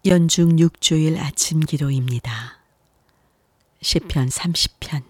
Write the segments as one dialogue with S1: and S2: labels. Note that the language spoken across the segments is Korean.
S1: 연중 6주일 아침 기도입니다. 시편 30편.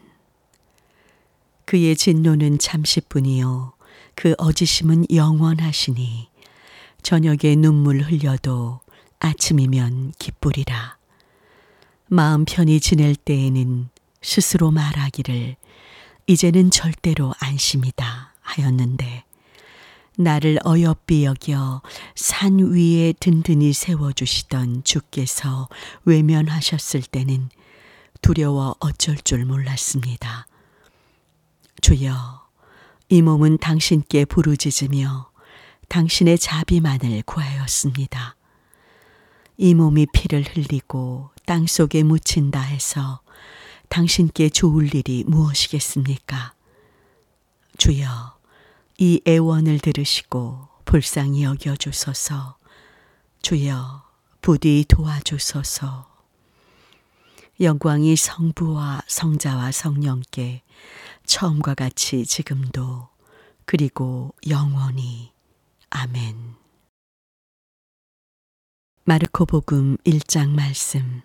S1: 그의 진노는 잠시뿐이요 그 어지심은 영원하시니 저녁에 눈물 흘려도 아침이면 기쁘리라. 마음 편히 지낼 때에는 스스로 말하기를 이제는 절대로 안심이다 하였는데 나를 어여삐 여겨 산 위에 든든히 세워주시던 주께서 외면하셨을 때는 두려워 어쩔 줄 몰랐습니다. 주여, 이 몸은 당신께 부르짖으며 당신의 자비만을 구하였습니다. 이 몸이 피를 흘리고 땅속에 묻힌다 해서 당신께 좋을 일이 무엇이겠습니까? 주여, 이 애원을 들으시고 불쌍히 여겨주소서. 주여, 부디 도와주소서. 영광이 성부와 성자와 성령께 처음과 같이 지금도 그리고 영원히. 아멘. 마르코복음 1장 말씀.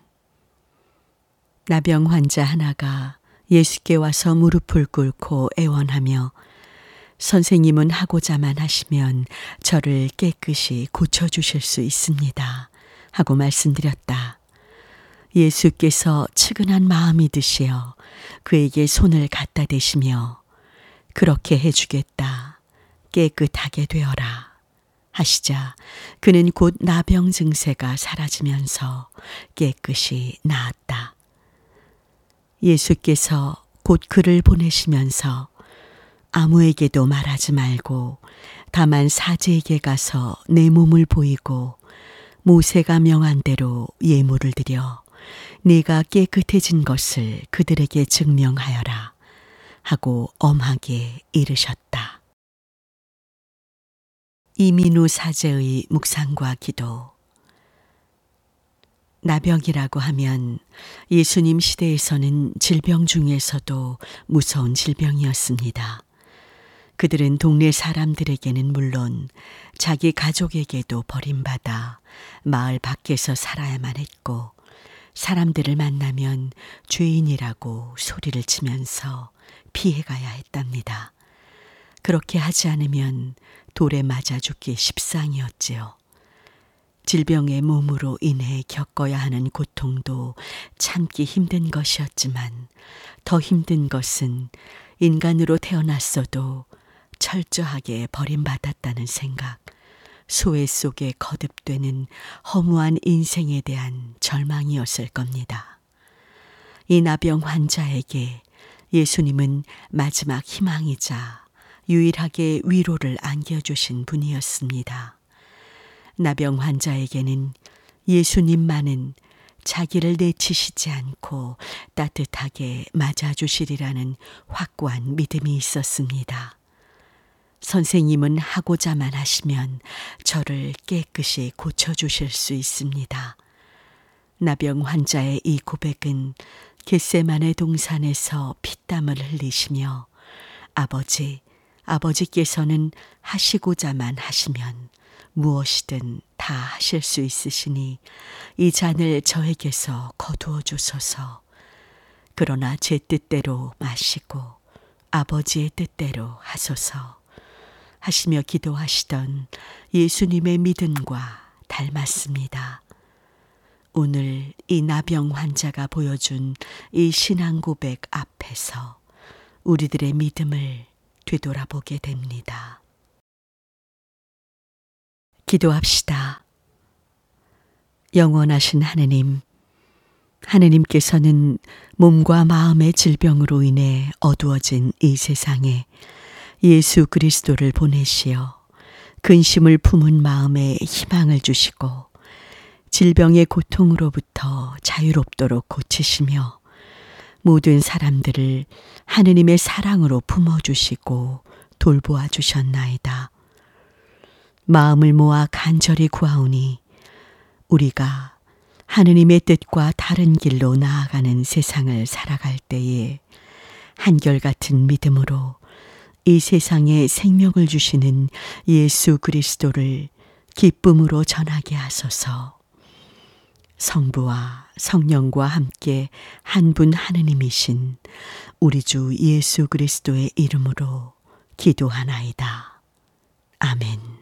S1: 나병 환자 하나가 예수께 와서 무릎을 꿇고 애원하며 선생님은 하고자만 하시면 저를 깨끗이 고쳐주실 수 있습니다 하고 말씀드렸다. 예수께서 측은한 마음이 드시어 그에게 손을 갖다 대시며 그렇게 해주겠다, 깨끗하게 되어라 하시자 그는 곧 나병 증세가 사라지면서 깨끗이 나았다. 예수께서 곧 그를 보내시면서 아무에게도 말하지 말고 다만 사제에게 가서 내 몸을 보이고 모세가 명한 대로 예물을 드려 네가 깨끗해진 것을 그들에게 증명하여라 하고 엄하게 이르셨다. 이민우 사제의 묵상과 기도. 나병이라고 하면 예수님 시대에서는 질병 중에서도 무서운 질병이었습니다. 그들은 동네 사람들에게는 물론 자기 가족에게도 버림받아 마을 밖에서 살아야만 했고 사람들을 만나면 죄인이라고 소리를 치면서 피해가야 했답니다. 그렇게 하지 않으면 돌에 맞아 죽기 십상이었지요. 질병의 몸으로 인해 겪어야 하는 고통도 참기 힘든 것이었지만 더 힘든 것은 인간으로 태어났어도 철저하게 버림받았다는 생각, 소외 속에 거듭되는 허무한 인생에 대한 절망이었을 겁니다. 이 나병 환자에게 예수님은 마지막 희망이자 유일하게 위로를 안겨주신 분이었습니다. 나병 환자에게는 예수님만은 자기를 내치시지 않고 따뜻하게 맞아주시리라는 확고한 믿음이 있었습니다. 선생님은 하고자만 하시면 저를 깨끗이 고쳐주실 수 있습니다. 나병 환자의 이 고백은 겟세마네 동산에서 피땀을 흘리시며 아버지께서는 하시고자만 하시면 무엇이든 다 하실 수 있으시니 이 잔을 저에게서 거두어 주소서. 그러나 제 뜻대로 마시고 아버지의 뜻대로 하소서 하시며 기도하시던 예수님의 믿음과 닮았습니다. 오늘 이 나병 환자가 보여준 이 신앙 고백 앞에서 우리들의 믿음을 되돌아보게 됩니다. 기도합시다. 영원하신 하느님, 하느님께서는 몸과 마음의 질병으로 인해 어두워진 이 세상에 예수 그리스도를 보내시어 근심을 품은 마음에 희망을 주시고 질병의 고통으로부터 자유롭도록 고치시며 모든 사람들을 하느님의 사랑으로 품어주시고 돌보아 주셨나이다. 마음을 모아 간절히 구하오니 우리가 하느님의 뜻과 다른 길로 나아가는 세상을 살아갈 때에 한결같은 믿음으로 이 세상에 생명을 주시는 예수 그리스도를 기쁨으로 전하게 하소서. 성부와 성령과 함께 한 분 하느님이신 우리 주 예수 그리스도의 이름으로 기도하나이다. 아멘.